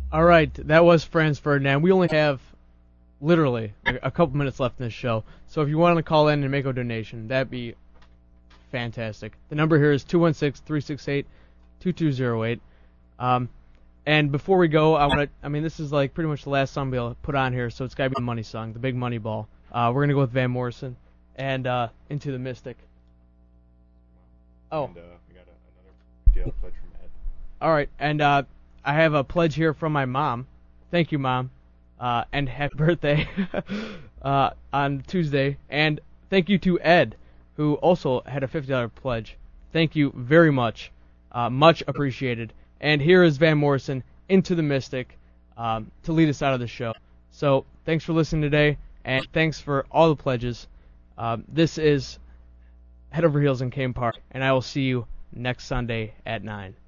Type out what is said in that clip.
All right, that was Franz Ferdinand. We only have literally a couple minutes left in this show, so if you want to call in and make a donation, that'd be fantastic. The number here is 216-368-2208. And before we go, this is like pretty much the last song we'll put on here, so it's got to be the money song, the Big Money Ball. We're going to go with Van Morrison and Into the Mystic. Oh. And we got another Gale pledge from Ed. All right, and I have a pledge here from my mom. Thank you, Mom. And happy birthday on Tuesday. And thank you to Ed, who also had a $50 pledge. Thank you very much. Much appreciated. And here is Van Morrison, Into the Mystic, to lead us out of the show. So thanks for listening today, and thanks for all the pledges. This is Head Over Heels in Kane Park, and I will see you next Sunday at 9.